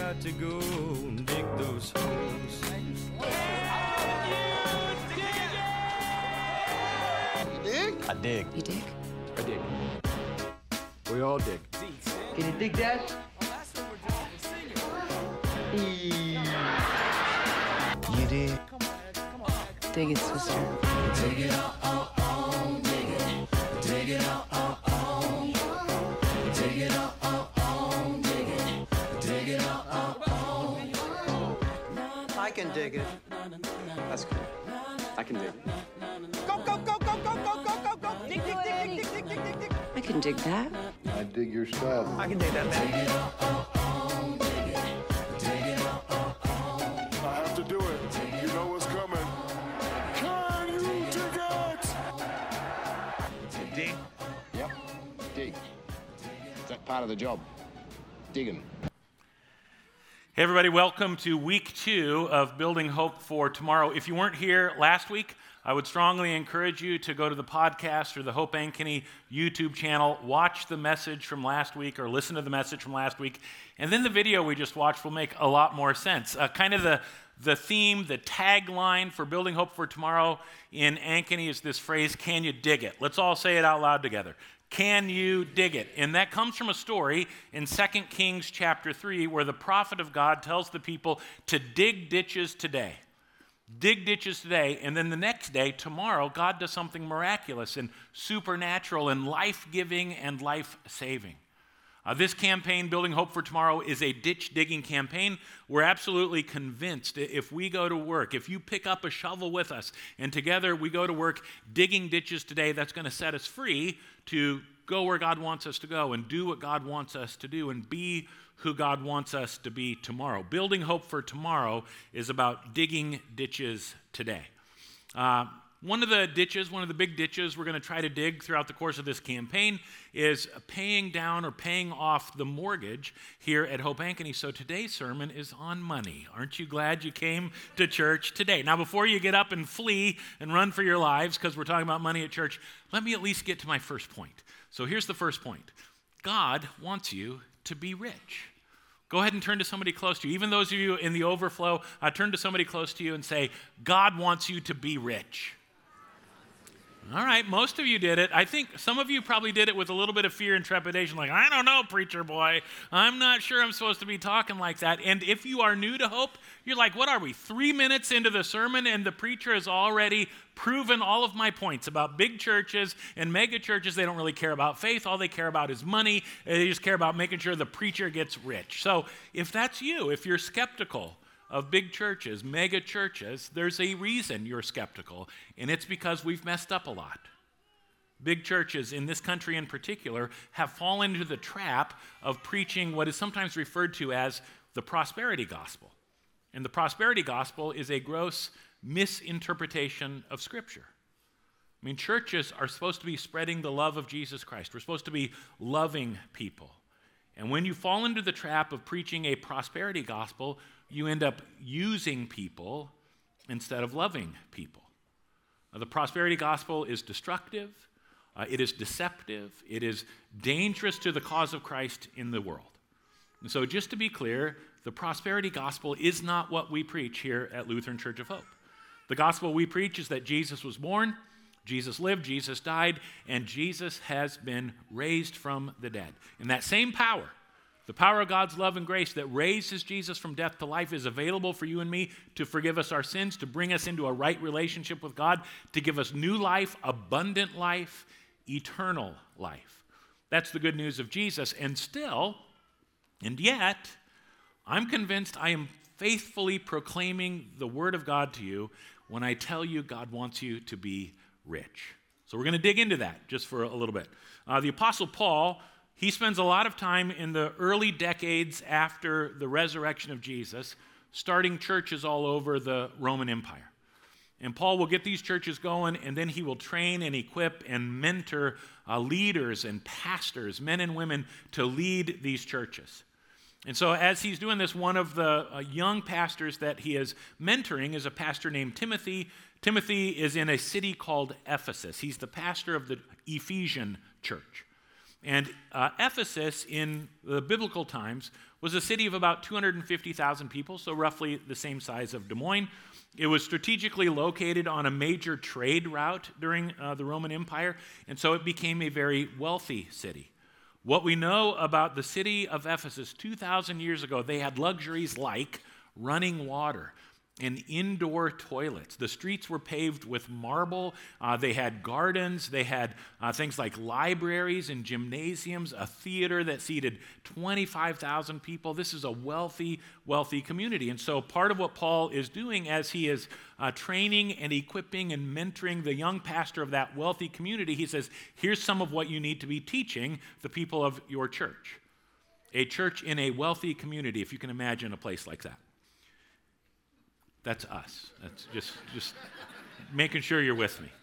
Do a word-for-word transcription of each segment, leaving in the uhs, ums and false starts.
got to go and dig those holes. You dig? I dig. You dig? I dig. We all dig. Can you dig that? You dig. Dig it, sister. Dig it all, all, all, dig it. Dig it all, all, all. Dig it all, all, all, dig it. Dig it all, all, all. I can dig it. That's good. I can dig it. Go, go, go, go, go, go, go, go, go. Dig, dig, dig, dig, dig, dig, dig, dig, dig. I can dig that. I dig your style. I can dig that, man. Dig it all, all, all, dig it. Dig it all, all, all. I have to do it. You know what's coming. Can you dig it? Dig. Yep. Dig. Is that part of the job? Digging. Hey everybody, welcome to week two of Building Hope for Tomorrow. If you weren't here last week, I would strongly encourage you to go to the podcast or the Hope Ankeny YouTube channel, watch the message from last week or listen to the message from last week, and then the video we just watched will make a lot more sense. Uh, kind of the, the theme, the tagline for Building Hope for Tomorrow in Ankeny is this phrase, can you dig it? Let's all say it out loud together. Can you dig it? And that comes from a story in Second Kings chapter three where the prophet of God tells the people to dig ditches today. Dig ditches today, and then the next day, tomorrow, God does something miraculous and supernatural and life-giving and life-saving. Uh, this campaign, Building Hope for Tomorrow, is a ditch-digging campaign. We're absolutely convinced if we go to work, if you pick up a shovel with us, and together we go to work digging ditches today, that's going to set us free to go where God wants us to go and do what God wants us to do and be who God wants us to be tomorrow. Building Hope for Tomorrow is about digging ditches today. Uh, one of the ditches, one of the big ditches we're going to try to dig throughout the course of this campaign is paying down or paying off the mortgage here at Hope Ankeny. So today's sermon is on money. Aren't you glad you came to church today? Now, before you get up and flee and run for your lives because we're talking about money at church, let me at least get to my first point. So here's the first point. God wants you to be rich. Go ahead and turn to somebody close to you. Even those of you in the overflow, uh, turn to somebody close to you and say, God wants you to be rich. All right, most of you did it. I think some of you probably did it with a little bit of fear and trepidation, like, I don't know, preacher boy. I'm not sure I'm supposed to be talking like that. And if you are new to Hope, you're like, what are we, three minutes into the sermon and the preacher has already proven all of my points about big churches and mega churches. They don't really care about faith. All they care about is money. They just care about making sure the preacher gets rich. So if that's you, if you're skeptical of big churches, mega churches, there's a reason you're skeptical, and it's because we've messed up a lot. Big churches in this country in particular have fallen into the trap of preaching what is sometimes referred to as the prosperity gospel. And the prosperity gospel is a gross misinterpretation of Scripture. I mean, churches are supposed to be spreading the love of Jesus Christ. We're supposed to be loving people. And when you fall into the trap of preaching a prosperity gospel, you end up using people instead of loving people. Now, the prosperity gospel is destructive, uh, it is deceptive, it is dangerous to the cause of Christ in the world. And so just to be clear, the prosperity gospel is not what we preach here at Lutheran Church of Hope. The gospel we preach is that Jesus was born, Jesus lived, Jesus died, and Jesus has been raised from the dead. And that same power, the power of God's love and grace that raises Jesus from death to life, is available for you and me to forgive us our sins, to bring us into a right relationship with God, to give us new life, abundant life, eternal life. That's the good news of Jesus. And still, and yet, I'm convinced I am faithfully proclaiming the word of God to you when I tell you God wants you to be rich. So we're going to dig into that just for a little bit. Uh, the Apostle Paul, he spends a lot of time in the early decades after the resurrection of Jesus starting churches all over the Roman Empire. And Paul will get these churches going, and then he will train and equip and mentor uh, leaders and pastors, men and women, to lead these churches. And so as he's doing this, one of the uh, young pastors that he is mentoring is a pastor named Timothy. Timothy is in a city called Ephesus. He's the pastor of the Ephesian church. And uh, Ephesus, in the biblical times, was a city of about two hundred fifty thousand people, so roughly the same size of Des Moines. It was strategically located on a major trade route during uh, the Roman Empire, and so it became a very wealthy city. What we know about the city of Ephesus two thousand years ago, they had luxuries like running water and indoor toilets. The streets were paved with marble. Uh, they had gardens. They had uh, things like libraries and gymnasiums, a theater that seated twenty-five thousand people. This is a wealthy, wealthy community. And so part of what Paul is doing as he is uh, training and equipping and mentoring the young pastor of that wealthy community, he says, here's some of what you need to be teaching the people of your church. A church in a wealthy community, if you can imagine a place like that. That's us. That's just, just making sure you're with me.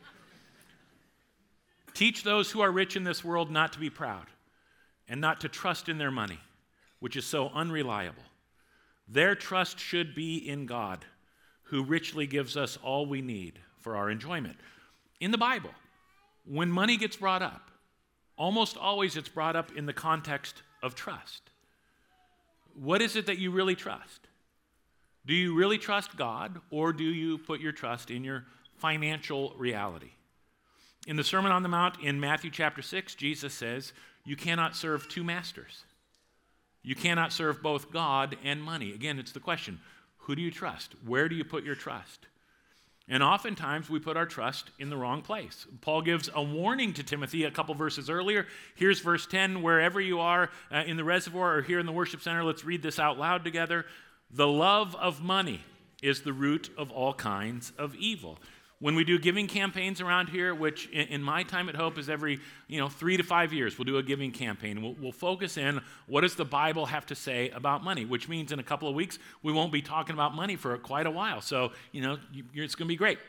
Teach those who are rich in this world not to be proud and not to trust in their money, which is so unreliable. Their trust should be in God, who richly gives us all we need for our enjoyment. In the Bible, when money gets brought up, almost always it's brought up in the context of trust. What is it that you really trust? Do you really trust God, or do you put your trust in your financial reality? In the Sermon on the Mount in Matthew chapter six, Jesus says, you cannot serve two masters. You cannot serve both God and money. Again, it's the question, who do you trust? Where do you put your trust? And oftentimes we put our trust in the wrong place. Paul gives a warning to Timothy a couple verses earlier. Here's verse ten, wherever you are uh, in the reservoir or here in the worship center, let's read this out loud together. The love of money is the root of all kinds of evil. When we do giving campaigns around here, which in, in my time at Hope is every you know three to five years, we'll do a giving campaign. We'll, we'll focus in, what does the Bible have to say about money? Which means in a couple of weeks, we won't be talking about money for quite a while. So, you know, you, it's going to be great.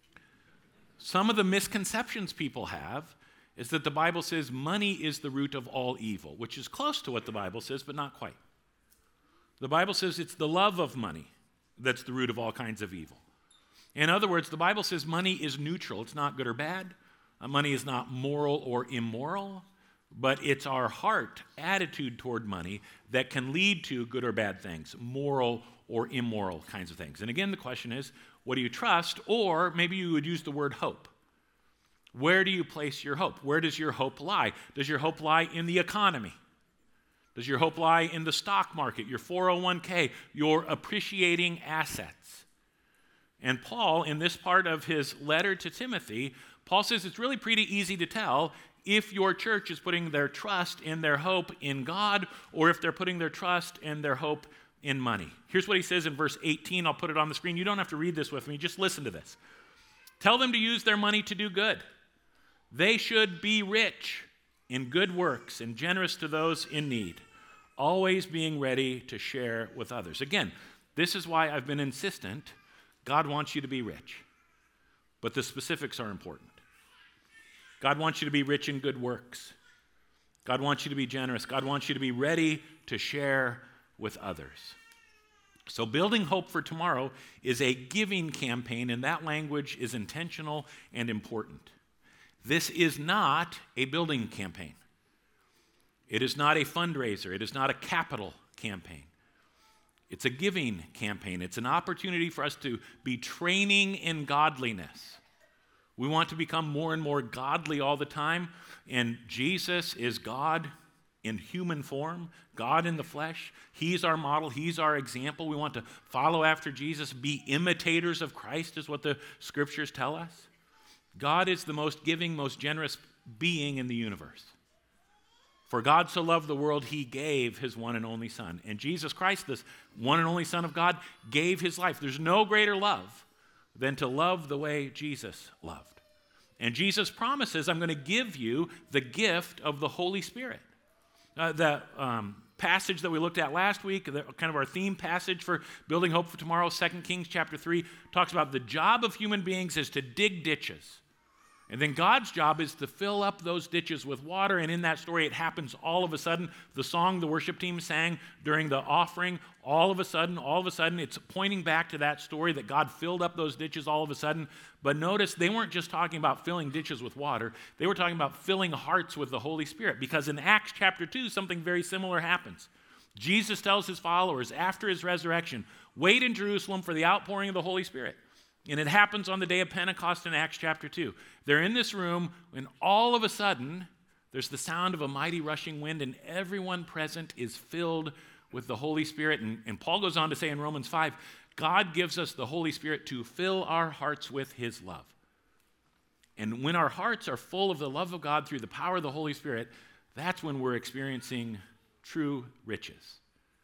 Some of the misconceptions people have is that the Bible says money is the root of all evil, which is close to what the Bible says, but not quite. The Bible says it's the love of money that's the root of all kinds of evil. In other words, the Bible says money is neutral. It's not good or bad. Uh, money is not moral or immoral, but it's our heart attitude toward money that can lead to good or bad things, moral or immoral kinds of things. And again, the question is, what do you trust? Or maybe you would use the word hope. Where do you place your hope? Where does your hope lie? Does your hope lie in the economy? Does your hope lie in the stock market, your four oh one k, your appreciating assets? And Paul, in this part of his letter to Timothy, Paul says it's really pretty easy to tell if your church is putting their trust and their hope in God, or if they're putting their trust and their hope in money. Here's what he says in verse eighteen. I'll put it on the screen. You don't have to read this with me. Just listen to this. Tell them to use their money to do good. They should be rich in good works and generous to those in need, always being ready to share with others. Again, this is why I've been insistent. God wants you to be rich, but the specifics are important. God wants you to be rich in good works. God wants you to be generous. God wants you to be ready to share with others. So building hope for tomorrow is a giving campaign, and that language is intentional and important. This is not a building campaign. It is not a fundraiser. It is not a capital campaign. It's a giving campaign. It's an opportunity for us to be training in godliness. We want to become more and more godly all the time, and Jesus is God in human form, God in the flesh. He's our model. He's our example. We want to follow after Jesus, be imitators of Christ is what the scriptures tell us. God is the most giving, most generous being in the universe. For God so loved the world, he gave his one and only Son. And Jesus Christ, this one and only Son of God, gave his life. There's no greater love than to love the way Jesus loved. And Jesus promises, I'm going to give you the gift of the Holy Spirit. Uh, the um, passage that we looked at last week, the, kind of our theme passage for Building Hope for Tomorrow, Second Kings chapter three, talks about the job of human beings is to dig ditches, And then God's job is to fill up those ditches with water. And in that story, it happens all of a sudden. The song the worship team sang during the offering, all of a sudden, all of a sudden, it's pointing back to that story that God filled up those ditches all of a sudden. But notice, they weren't just talking about filling ditches with water. They were talking about filling hearts with the Holy Spirit. Because in Acts chapter two, something very similar happens. Jesus tells his followers after his resurrection, wait in Jerusalem for the outpouring of the Holy Spirit. And it happens on the day of Pentecost in Acts chapter two. They're in this room, and all of a sudden, there's the sound of a mighty rushing wind, and everyone present is filled with the Holy Spirit. And, and Paul goes on to say in Romans five, God gives us the Holy Spirit to fill our hearts with his love. And when our hearts are full of the love of God through the power of the Holy Spirit, that's when we're experiencing true riches.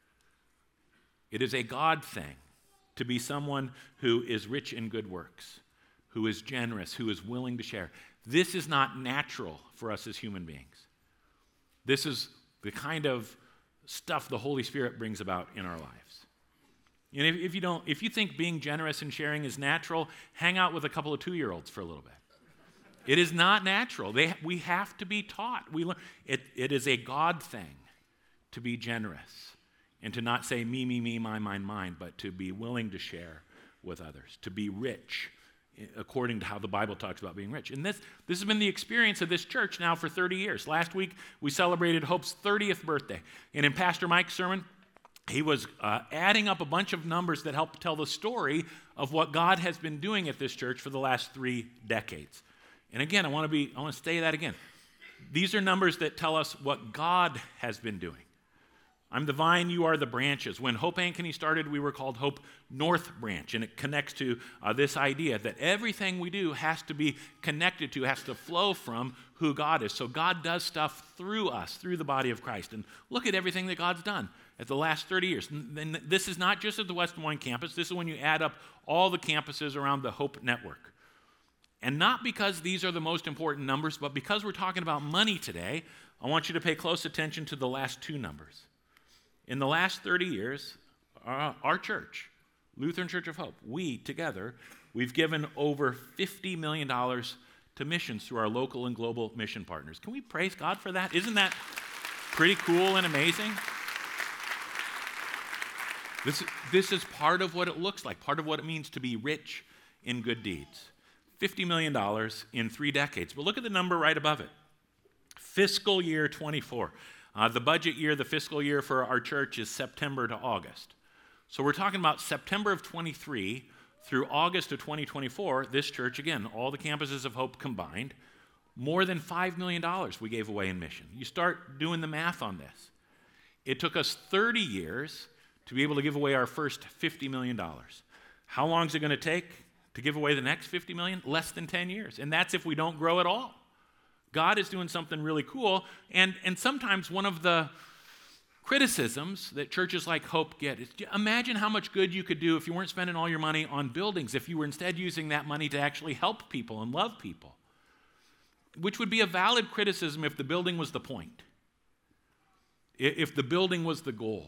It is a God thing to be someone who is rich in good works, who is generous, who is willing to share. This is not natural for us as human beings. This is the kind of stuff the Holy Spirit brings about in our lives. And if, if you don't, if you think being generous and sharing is natural, hang out with a couple of two-year-olds for a little bit. It is not natural. They, we have to be taught. We learn. It, it is a God thing to be generous. And to not say me, me, me, mine, mine, mine, but to be willing to share with others, to be rich, according to how the Bible talks about being rich. And this, this has been the experience of this church now for thirty years. Last week, we celebrated Hope's thirtieth birthday. And in Pastor Mike's sermon, he was uh, adding up a bunch of numbers that help tell the story of what God has been doing at this church for the last three decades. And again, I want to be, I want to say that again. These are numbers that tell us what God has been doing. I'm the vine, you are the branches. When Hope Ankeny started, we were called Hope North Branch, and it connects to uh, this idea that everything we do has to be connected to, has to flow from who God is. So God does stuff through us, through the body of Christ. And look at everything that God's done at the last thirty years. And this is not just at the West Des Moines campus. This is when you add up all the campuses around the Hope Network. And not because these are the most important numbers, but because we're talking about money today, I want you to pay close attention to the last two numbers. In the last thirty years, uh, our church, Lutheran Church of Hope, we together, we've given over fifty million dollars to missions through our local and global mission partners. Can we praise God for that? Isn't that pretty cool and amazing? This, this is part of what it looks like, part of what it means to be rich in good deeds. fifty million dollars in three decades. But look at the number right above it. Fiscal year twenty-four. Uh, the budget year, the fiscal year for our church is September to August. So we're talking about September of twenty-three through August of twenty twenty-four, this church, again, all the campuses of Hope combined, more than five million dollars we gave away in mission. You start doing the math on this. It took us thirty years to be able to give away our first fifty million dollars. How long is it going to take to give away the next fifty million dollars? Less than ten years. And that's if we don't grow at all. God is doing something really cool, and, and sometimes one of the criticisms that churches like Hope get is, imagine how much good you could do if you weren't spending all your money on buildings, if you were instead using that money to actually help people and love people, which would be a valid criticism if the building was the point, if the building was the goal.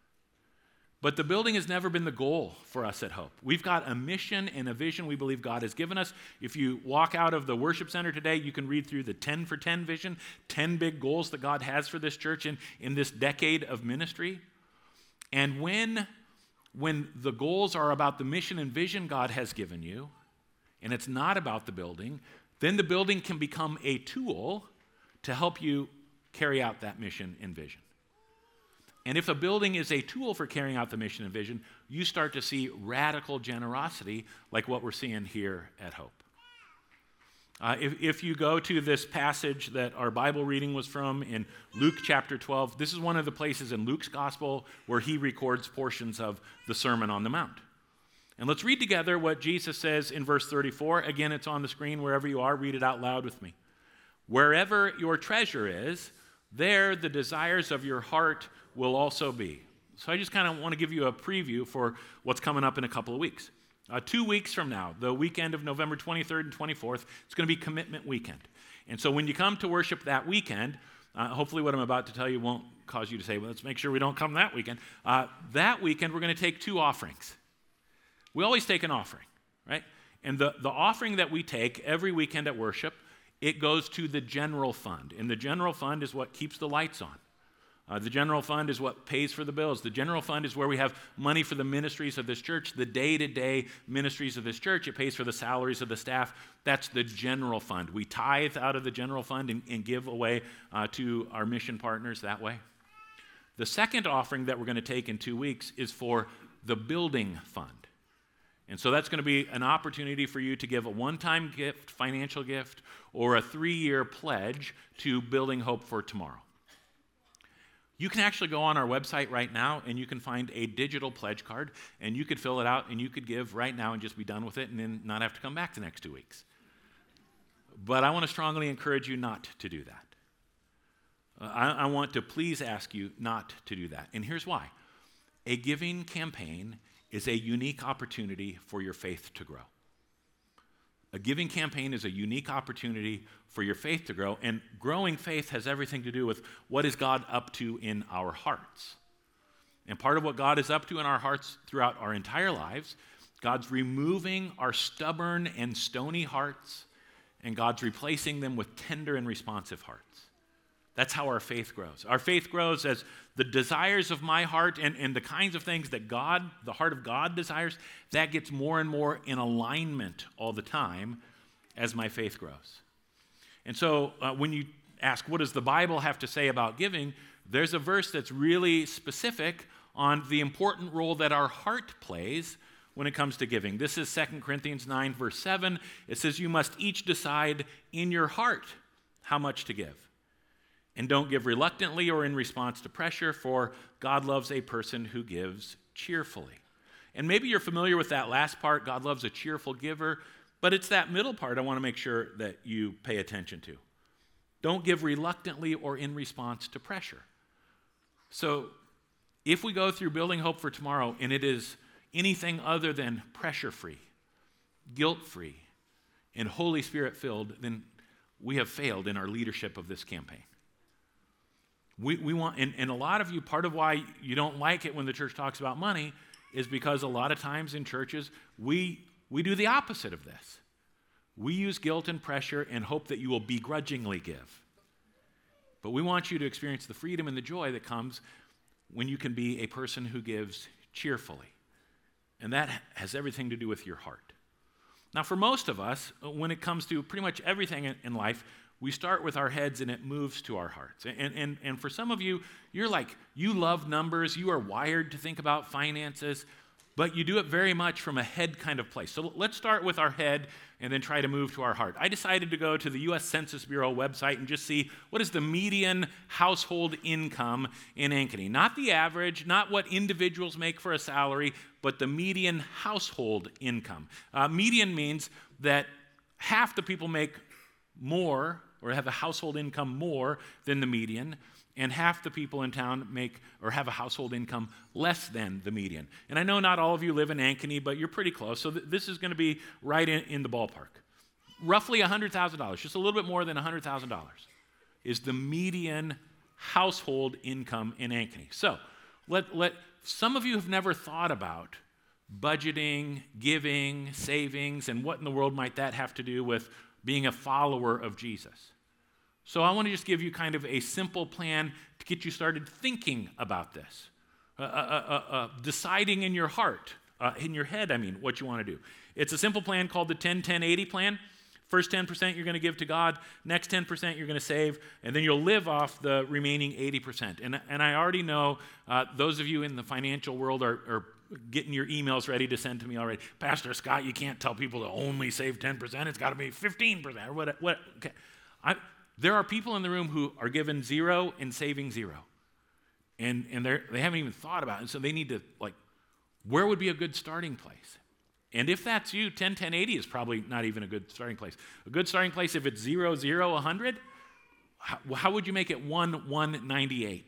But the building has never been the goal for us at Hope. We've got a mission and a vision we believe God has given us. If you walk out of the worship center today, you can read through the ten for ten vision, ten big goals that God has for this church in, in this decade of ministry. And when, when the goals are about the mission and vision God has given you, and it's not about the building, then the building can become a tool to help you carry out that mission and vision. And if a building is a tool for carrying out the mission and vision, you start to see radical generosity like what we're seeing here at Hope. Uh, if, if you go to this passage that our Bible reading was from in Luke chapter twelve, this is one of the places in Luke's gospel where he records portions of the Sermon on the Mount. And let's read together what Jesus says in verse thirty-four. Again, it's on the screen wherever you are. Read it out loud with me. Wherever your treasure is, there the desires of your heart will also be. So I just kind of want to give you a preview for what's coming up in a couple of weeks. Uh, two weeks from now, the weekend of November twenty-third and twenty-fourth, it's going to be Commitment Weekend. And so when you come to worship that weekend, uh, hopefully what I'm about to tell you won't cause you to say, well, let's make sure we don't come that weekend. Uh, that weekend, we're going to take two offerings. We always take an offering, right? And the, the offering that we take every weekend at worship, it goes to the general fund. And the general fund is what keeps the lights on. Uh, the general fund is what pays for the bills. The general fund is where we have money for the ministries of this church, the day-to-day ministries of this church. It pays for the salaries of the staff. That's the general fund. We tithe out of the general fund and, and give away uh, to our mission partners that way. The second offering that we're going to take in two weeks is for the building fund. And so that's going to be an opportunity for you to give a one-time gift, financial gift, or a three-year pledge to Building Hope for Tomorrow. You can actually go on our website right now and you can find a digital pledge card and you could fill it out and you could give right now and just be done with it and then not have to come back the next two weeks. But I want to strongly encourage you not to do that. Uh, I, I want to please ask you not to do that. And here's why. A giving campaign is a unique opportunity for your faith to grow. A giving campaign is a unique opportunity for your faith to grow, and growing faith has everything to do with what is God up to in our hearts. And part of what God is up to in our hearts throughout our entire lives, God's removing our stubborn and stony hearts, and God's replacing them with tender and responsive hearts. That's how our faith grows. Our faith grows as the desires of my heart and, and the kinds of things that God, the heart of God desires, that gets more and more in alignment all the time as my faith grows. And so uh, when you ask, what does the Bible have to say about giving? There's a verse that's really specific on the important role that our heart plays when it comes to giving. This is Second Corinthians nine, verse seven. It says, you must each decide in your heart how much to give. And don't give reluctantly or in response to pressure, for God loves a person who gives cheerfully. And maybe you're familiar with that last part, God loves a cheerful giver, but it's that middle part I want to make sure that you pay attention to. Don't give reluctantly or in response to pressure. So if we go through Building Hope for Tomorrow and it is anything other than pressure-free, guilt-free, and Holy Spirit-filled, then we have failed in our leadership of this campaign. We, we want, and, and a lot of you, part of why you don't like it when the church talks about money is because a lot of times in churches, we, we do the opposite of this. We use guilt and pressure and hope that you will begrudgingly give. But we want you to experience the freedom and the joy that comes when you can be a person who gives cheerfully. And that has everything to do with your heart. Now, for most of us, when it comes to pretty much everything in, in life, we start with our heads and it moves to our hearts. And, and, and for some of you, you're like, you love numbers, you are wired to think about finances, but you do it very much from a head kind of place. So let's start with our head and then try to move to our heart. I decided to go to the U S Census Bureau website and just see what is the median household income in Ankeny. Not the average, not what individuals make for a salary, but the median household income. Uh, median means that half the people make more or have a household income more than the median, and half the people in town make or have a household income less than the median. And I know not all of you live in Ankeny, but you're pretty close, so th- this is going to be right in, in the ballpark. Roughly one hundred thousand dollars, just a little bit more than one hundred thousand dollars, is the median household income in Ankeny. So let, let some of you have never thought about budgeting, giving, savings, and what in the world might that have to do with being a follower of Jesus. So I want to just give you kind of a simple plan to get you started thinking about this, uh, uh, uh, uh, deciding in your heart, uh, in your head, I mean, what you want to do. It's a simple plan called the ten ten eighty plan. First ten percent you're going to give to God, next ten percent you're going to save, and then you'll live off the remaining eighty percent. And, and I already know uh, those of you in the financial world are, are getting your emails ready to send to me already. Pastor Scott, you can't tell people to only save ten percent. It's got to be fifteen percent or what. what okay. I, there are people in the room who are given zero and saving zero. And, and they're, they haven't even thought about it. So they need to, like, where would be a good starting place? And if that's you, ten ten eighty is probably not even a good starting place. A good starting place, if it's zero, zero, one hundred, how, how would you make it one, one, ninety-eight?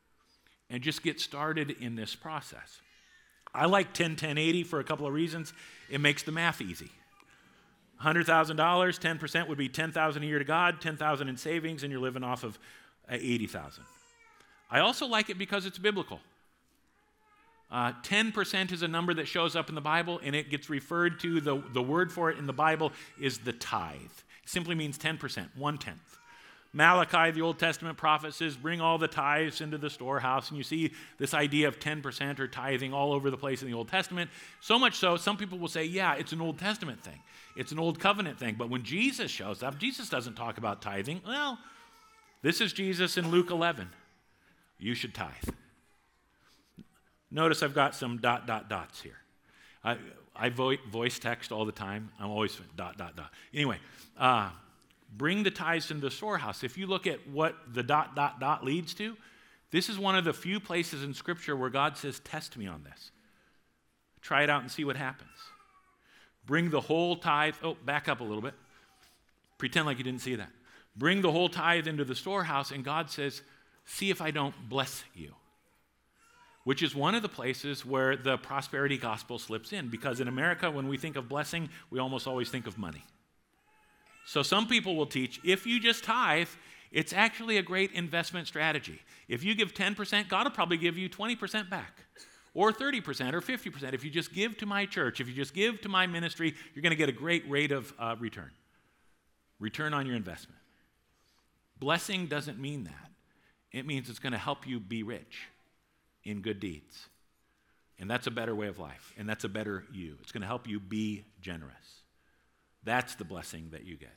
And just get started in this process. I like ten ten eighty for a couple of reasons. It makes the math easy. one hundred thousand dollars, ten percent would be ten thousand dollars a year to God, ten thousand dollars in savings, and you're living off of eighty thousand dollars. I also like it because it's biblical. Uh, Uh, ten percent is a number that shows up in the Bible, and it gets referred to, the, the word for it in the Bible is the tithe. It simply means ten percent, one-tenth. Malachi, the Old Testament prophet, says, bring all the tithes into the storehouse. And you see this idea of ten percent or tithing all over the place in the Old Testament. So much so, some people will say, yeah, it's an Old Testament thing. It's an Old Covenant thing. But when Jesus shows up, Jesus doesn't talk about tithing. Well, this is Jesus in Luke eleven. You should tithe. Notice I've got some dot, dot, dots here. I, I vo- voice text all the time. I'm always dot, dot, dot. Anyway, uh, bring the tithes into the storehouse. If you look at what the dot, dot, dot leads to, this is one of the few places in Scripture where God says, test me on this. Try it out and see what happens. Bring the whole tithe. Oh, back up a little bit. Pretend like you didn't see that. Bring the whole tithe into the storehouse, and God says, see if I don't bless you. Which is one of the places where the prosperity gospel slips in. Because in America, when we think of blessing, we almost always think of money. So some people will teach, if you just tithe, it's actually a great investment strategy. If you give ten percent, God will probably give you twenty percent back. Or thirty percent or fifty percent. If you just give to my church, if you just give to my ministry, you're going to get a great rate of uh, return. Return on your investment. Blessing doesn't mean that. It means it's going to help you be rich in good deeds. And that's a better way of life. And that's a better you. It's going to help you be generous. That's the blessing that you get.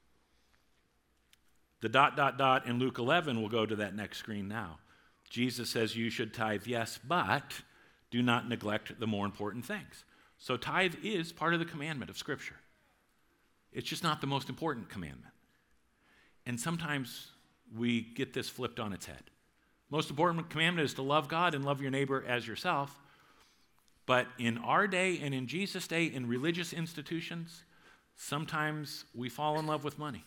The dot, dot, dot in Luke eleven, we'll go to that next screen now. Jesus says you should tithe, yes, but do not neglect the more important things. So tithe is part of the commandment of Scripture. It's just not the most important commandment. And sometimes we get this flipped on its head. Most important commandment is to love God and love your neighbor as yourself. But in our day and in Jesus' day, in religious institutions, sometimes we fall in love with money.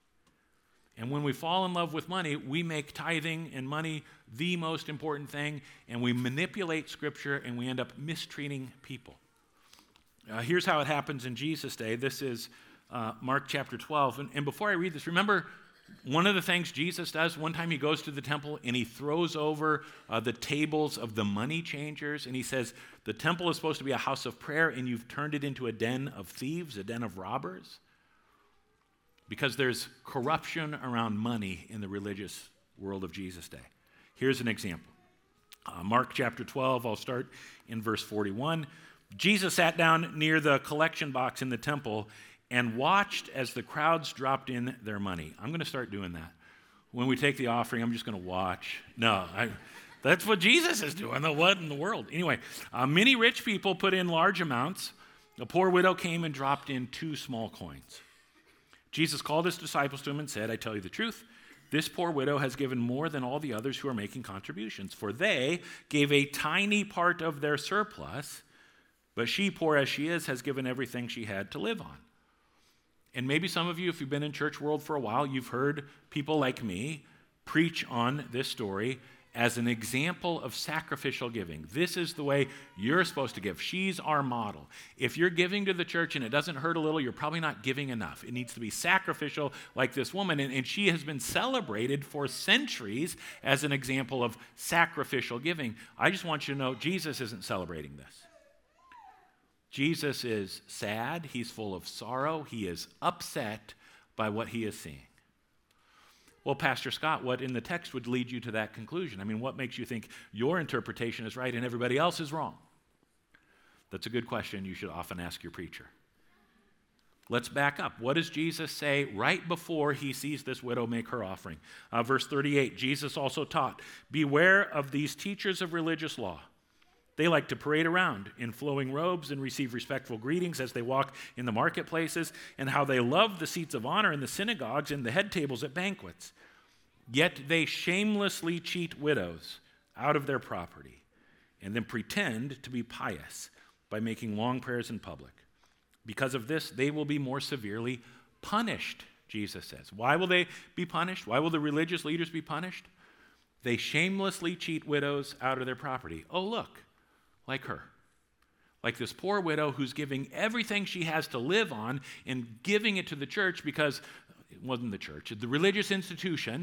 And when we fall in love with money, we make tithing and money the most important thing, and we manipulate Scripture, and we end up mistreating people. Uh, here's how it happens in Jesus' day. This is uh, Mark chapter twelve. And, and before I read this, remember one of the things Jesus does, one time he goes to the temple and he throws over uh, the tables of the money changers, and he says, the temple is supposed to be a house of prayer, and you've turned it into a den of thieves, a den of robbers. Because there's corruption around money in the religious world of Jesus' day. Here's an example. Uh, Mark chapter twelve, I'll start in verse forty-one. Jesus sat down near the collection box in the temple and watched as the crowds dropped in their money. I'm going to start doing that. When we take the offering, I'm just going to watch. No, I, that's what Jesus is doing. What in the world? Anyway, uh, many rich people put in large amounts. A poor widow came and dropped in two small coins. Jesus called his disciples to him and said, I tell you the truth, this poor widow has given more than all the others who are making contributions, for they gave a tiny part of their surplus, but she, poor as she is, has given everything she had to live on. And maybe some of you, if you've been in church world for a while, you've heard people like me preach on this story as an example of sacrificial giving. This is the way you're supposed to give. She's our model. If you're giving to the church and it doesn't hurt a little, you're probably not giving enough. It needs to be sacrificial like this woman. And, and she has been celebrated for centuries as an example of sacrificial giving. I just want you to know Jesus isn't celebrating this. Jesus is sad. He's full of sorrow. He is upset by what he is seeing. Well, Pastor Scott, what in the text would lead you to that conclusion? I mean, what makes you think your interpretation is right and everybody else is wrong? That's a good question you should often ask your preacher. Let's back up. What does Jesus say right before he sees this widow make her offering? Uh, verse thirty-eight, Jesus also taught, beware of these teachers of religious law. They like to parade around in flowing robes and receive respectful greetings as they walk in the marketplaces, and how they love the seats of honor in the synagogues and the head tables at banquets. Yet they shamelessly cheat widows out of their property and then pretend to be pious by making long prayers in public. Because of this, they will be more severely punished, Jesus says. Why will they be punished? Why will the religious leaders be punished? They shamelessly cheat widows out of their property. Oh, look. Like her. Like this poor widow who's giving everything she has to live on and giving it to the church because it wasn't the church, the religious institution,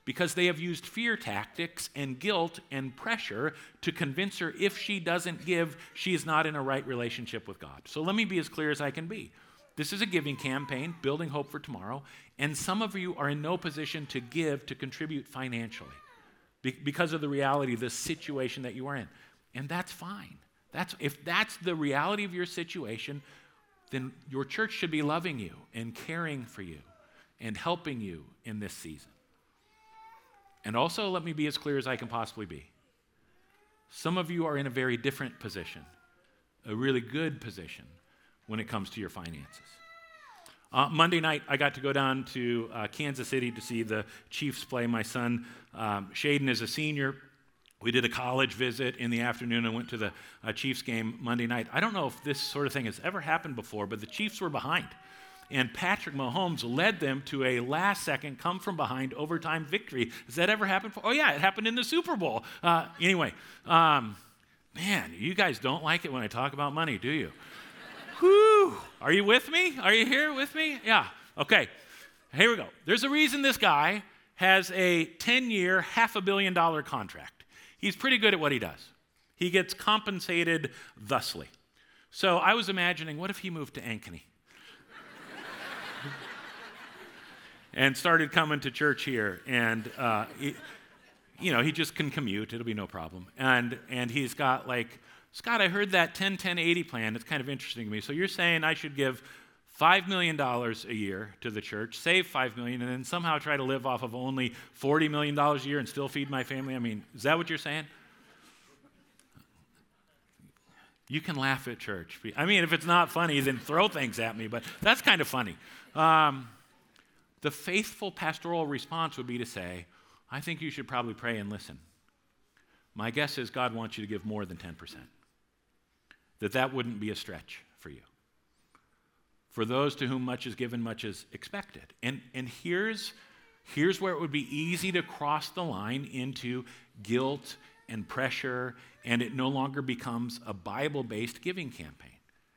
because they have used fear tactics and guilt and pressure to convince her if she doesn't give, she is not in a right relationship with God. So let me be as clear as I can be. This is a giving campaign, Building Hope for Tomorrow, and some of you are in no position to give, to contribute financially be- because of the reality of the situation that you are in. And that's fine. That's, if that's the reality of your situation, then your church should be loving you and caring for you and helping you in this season. And also, let me be as clear as I can possibly be. Some of you are in a very different position, a really good position when it comes to your finances. Uh, Monday night, I got to go down to uh, Kansas City to see the Chiefs play. My son, um, Shaden, is a senior. We did a college visit in the afternoon and went to the uh, Chiefs game Monday night. I don't know if this sort of thing has ever happened before, but the Chiefs were behind. And Patrick Mahomes led them to a last-second, come-from-behind overtime victory. Has that ever happened before? Oh, yeah, it happened in the Super Bowl. Uh, anyway, um, man, you guys don't like it when I talk about money, do you? Whew. Are you with me? Are you here with me? Yeah. Okay. Here we go. There's a reason this guy has a ten-year, half a billion dollar contract. He's pretty good at what he does. He gets compensated thusly. So I was imagining, what if he moved to Ankeny? And started coming to church here, and uh, he, you know, he just can commute. It'll be no problem. And and he's got like, Scott, I heard that ten ten eighty plan. It's kind of interesting to me. So you're saying I should give five million dollars a year to the church, save five million dollars, and then somehow try to live off of only forty million dollars a year and still feed my family? I mean, is that what you're saying? You can laugh at church. I mean, if it's not funny, then throw things at me, but that's kind of funny. Um, the faithful pastoral response would be to say, I think you should probably pray and listen. My guess is God wants you to give more than ten percent. That that wouldn't be a stretch for you. For those to whom much is given, much is expected. And, and here's, here's where it would be easy to cross the line into guilt and pressure, and it no longer becomes a Bible-based giving campaign.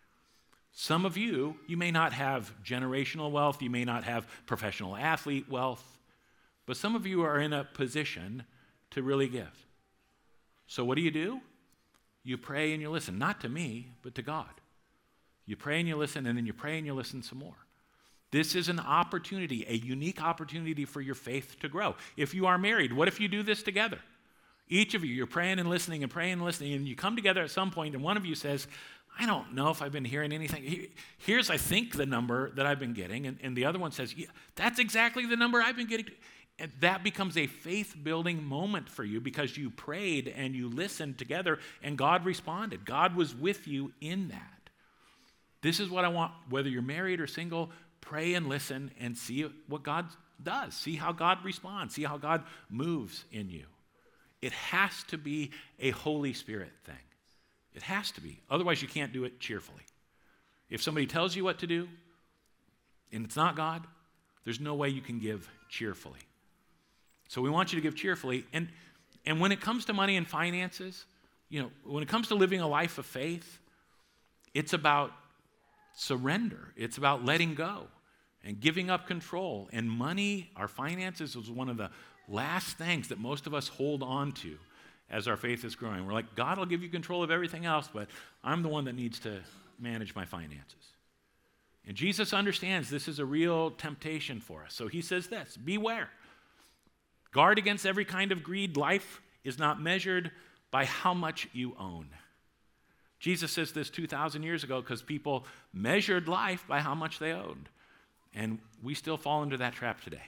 Some of you, you may not have generational wealth, you may not have professional athlete wealth, but some of you are in a position to really give. So what do you do? You pray and you listen, not to me, but to God. You pray and you listen, and then you pray and you listen some more. This is an opportunity, a unique opportunity for your faith to grow. If you are married, what if you do this together? Each of you, you're praying and listening and praying and listening, and you come together at some point, and one of you says, I don't know if I've been hearing anything. Here's, I think, the number that I've been getting, and, and the other one says, yeah, that's exactly the number I've been getting. And that becomes a faith-building moment for you because you prayed and you listened together, and God responded. God was with you in that. This is what I want, whether you're married or single, pray and listen and see what God does. See how God responds. See how God moves in you. It has to be a Holy Spirit thing. It has to be. Otherwise, you can't do it cheerfully. If somebody tells you what to do and it's not God, there's no way you can give cheerfully. So we want you to give cheerfully. And, and when it comes to money and finances, you know, when it comes to living a life of faith, it's about surrender. It's about letting go and giving up control. And money, our finances, is one of the last things that most of us hold on to as our faith is growing. We're like, God will give you control of everything else, but I'm the one that needs to manage my finances. And Jesus understands this is a real temptation for us. So he says this, beware. Guard against every kind of greed. Life is not measured by how much you own. Jesus says this two thousand years ago because people measured life by how much they owned. And we still fall into that trap today.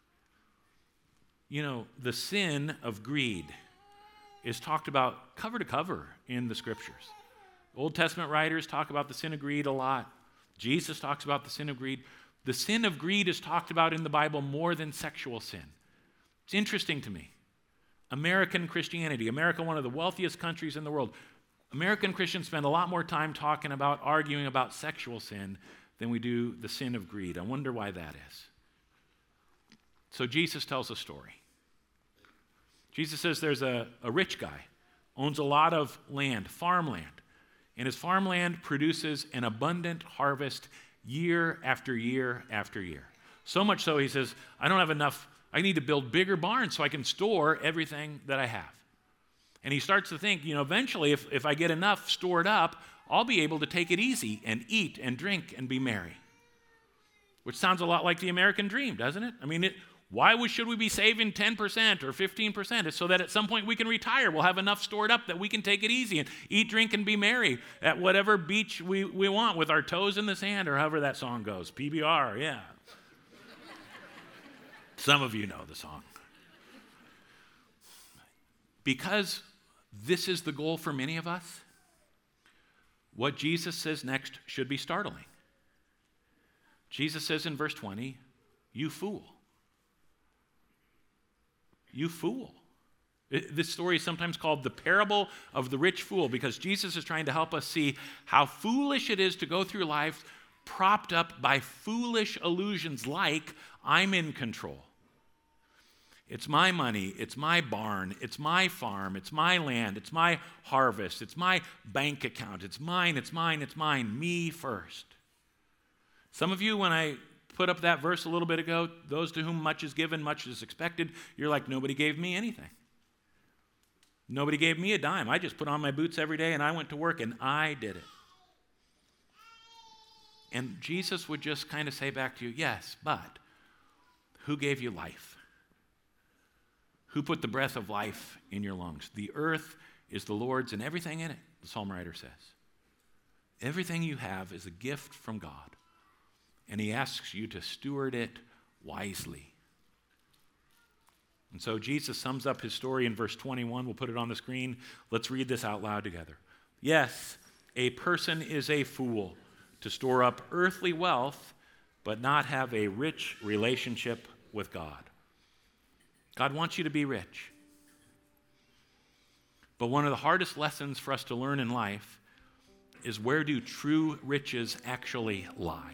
You know, the sin of greed is talked about cover to cover in the scriptures. Old Testament writers talk about the sin of greed a lot. Jesus talks about the sin of greed. The sin of greed is talked about in the Bible more than sexual sin. It's interesting to me. American Christianity, America, one of the wealthiest countries in the world, American Christians spend a lot more time talking about, arguing about sexual sin than we do the sin of greed. I wonder why that is. So Jesus tells a story. Jesus says there's a, a rich guy, owns a lot of land, farmland, and his farmland produces an abundant harvest year after year after year. So much so, he says, I don't have enough I need to build bigger barns so I can store everything that I have. And he starts to think, you know, eventually if, if I get enough stored up, I'll be able to take it easy and eat and drink and be merry. Which sounds a lot like the American dream, doesn't it? I mean, it, why would, should we be saving ten percent or fifteen percent? It's so that at some point we can retire. We'll have enough stored up that we can take it easy and eat, drink, and be merry at whatever beach we, we want with our toes in the sand, or however that song goes. P B R, yeah. Some of you know the song. Because this is the goal for many of us, what Jesus says next should be startling. Jesus says in verse twenty, you fool. You fool. It, this story is sometimes called the parable of the rich fool, because Jesus is trying to help us see how foolish it is to go through life propped up by foolish illusions like I'm in control. It's my money, it's my barn, it's my farm, it's my land, it's my harvest, it's my bank account, it's mine, it's mine, it's mine, me first. Some of you, when I put up that verse a little bit ago, those to whom much is given, much is expected, you're like, nobody gave me anything. Nobody gave me a dime. I just put on my boots every day and I went to work and I did it. And Jesus would just kind of say back to you, yes, but who gave you life? Who put the breath of life in your lungs? The earth is the Lord's and everything in it, the psalm writer says. Everything you have is a gift from God. And he asks you to steward it wisely. And so Jesus sums up his story in verse twenty-one. We'll put it on the screen. Let's read this out loud together. Yes, a person is a fool to store up earthly wealth, but not have a rich relationship with God. God wants you to be rich. But one of the hardest lessons for us to learn in life is, where do true riches actually lie?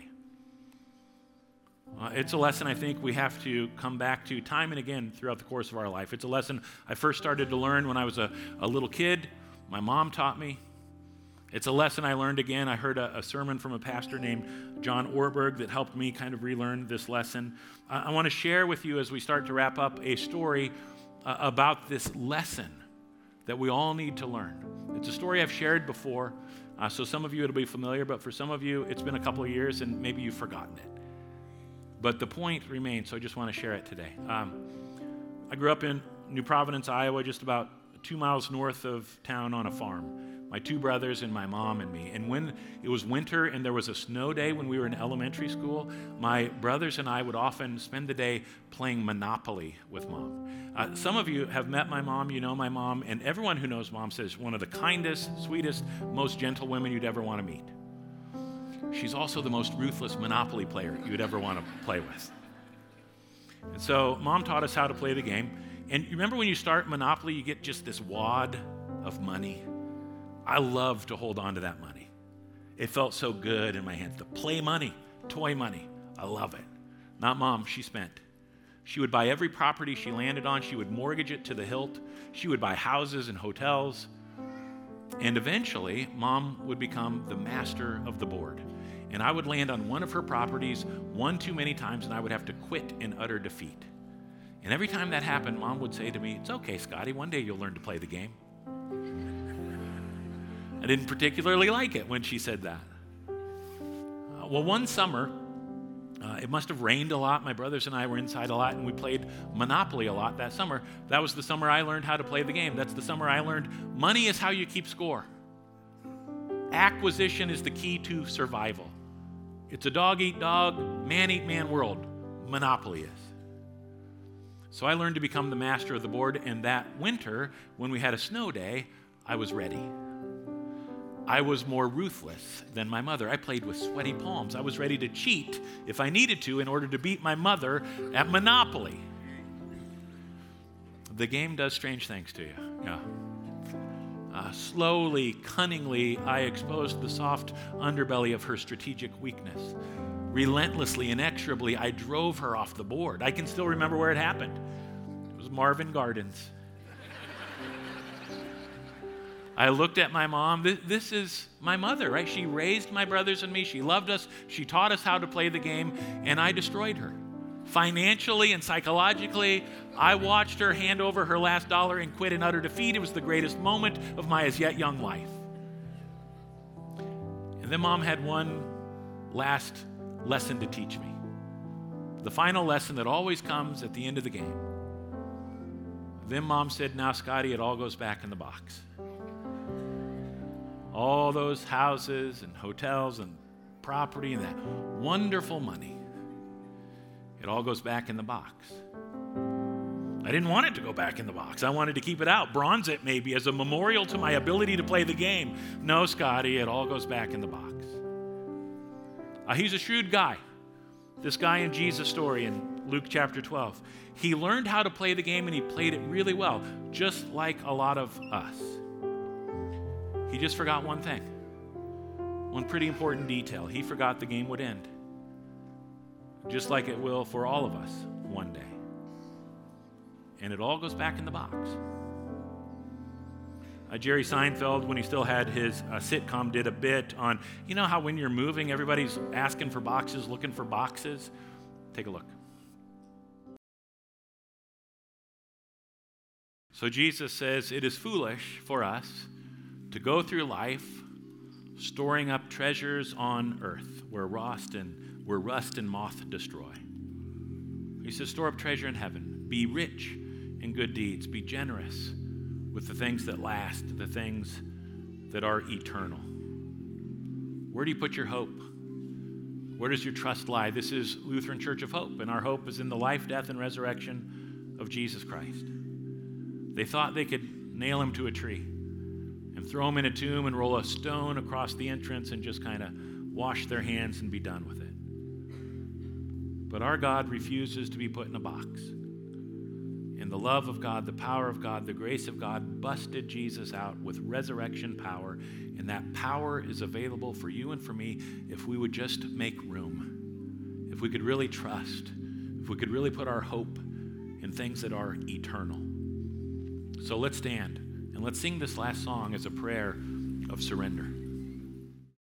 Uh, it's a lesson I think we have to come back to time and again throughout the course of our life. It's a lesson I first started to learn when I was a, a little kid. My mom taught me. It's a lesson I learned again. I heard a, a sermon from a pastor named John Ortberg that helped me kind of relearn this lesson. Uh, I want to share with you, as we start to wrap up, a story uh, about this lesson that we all need to learn. It's a story I've shared before, uh, so some of you it'll be familiar, but for some of you it's been a couple of years and maybe you've forgotten it. But the point remains, so I just want to share it today. Um, I grew up in New Providence, Iowa, just about two miles north of town on a farm. My two brothers and my mom and me. And when it was winter and there was a snow day when we were in elementary school, my brothers and I would often spend the day playing Monopoly with Mom. Uh, some of you have met my mom, you know my mom, and everyone who knows Mom says one of the kindest, sweetest, most gentle women you'd ever want to meet. She's also the most ruthless Monopoly player you'd ever want to play with. And so Mom taught us how to play the game. And you remember when you start Monopoly, you get just this wad of money. I love to hold on to that money. It felt so good in my hands. The play money, toy money, I love it. Not Mom, she spent. She would buy every property she landed on. She would mortgage it to the hilt. She would buy houses and hotels. And eventually, Mom would become the master of the board. And I would land on one of her properties one too many times, and I would have to quit in utter defeat. And every time that happened, Mom would say to me, "It's okay, Scotty, one day you'll learn to play the game." I didn't particularly like it when she said that. Uh, well, one summer, uh, it must have rained a lot. My brothers and I were inside a lot, and we played Monopoly a lot that summer. That was the summer I learned how to play the game. That's the summer I learned money is how you keep score. Acquisition is the key to survival. It's a dog-eat-dog, man-eat-man world. Monopoly is. So I learned to become the master of the board, and that winter, when we had a snow day, I was ready. I was more ruthless than my mother. I played with sweaty palms. I was ready to cheat if I needed to in order to beat my mother at Monopoly. The game does strange things to you. Yeah. Uh, slowly, cunningly, I exposed the soft underbelly of her strategic weakness. Relentlessly, inexorably, I drove her off the board. I can still remember where it happened. It was Marvin Gardens. I looked at my mom. This, this is my mother, right? She raised my brothers and me. She loved us. She taught us how to play the game, and I destroyed her. Financially and psychologically, I watched her hand over her last dollar and quit in utter defeat. It was the greatest moment of my as yet young life. And then Mom had one last lesson to teach me. The final lesson that always comes at the end of the game. Then Mom said, now, Scotty, it all goes back in the box. All those houses and hotels and property and that wonderful money, it all goes back in the box. I didn't want it to go back in the box. I wanted to keep it out, bronze it maybe as a memorial to my ability to play the game. No, Scotty, it all goes back in the box. Uh, he's a shrewd guy. This guy in Jesus' story in Luke chapter twelve. He learned how to play the game and he played it really well, just like a lot of us. He just forgot one thing, one pretty important detail. He forgot the game would end, just like it will for all of us one day. And it all goes back in the box. Uh, Jerry Seinfeld, when he still had his uh, sitcom, did a bit on, you know how when you're moving, everybody's asking for boxes, looking for boxes? Take a look. So Jesus says, it is foolish for us to go through life storing up treasures on earth where rust and, where rust and moth destroy. He says, store up treasure in heaven. Be rich in good deeds. Be generous with the things that last, the things that are eternal. Where do you put your hope? Where does your trust lie? This is Lutheran Church of Hope, and our hope is in the life, death, and resurrection of Jesus Christ. They thought they could nail him to a tree and throw him in a tomb and roll a stone across the entrance and just kind of wash their hands and be done with it. But our God refuses to be put in a box. And the love of God, the power of God, the grace of God busted Jesus out with resurrection power. And that power is available for you and for me if we would just make room. If we could really trust. If we could really put our hope in things that are eternal. So let's stand and let's sing this last song as a prayer of surrender.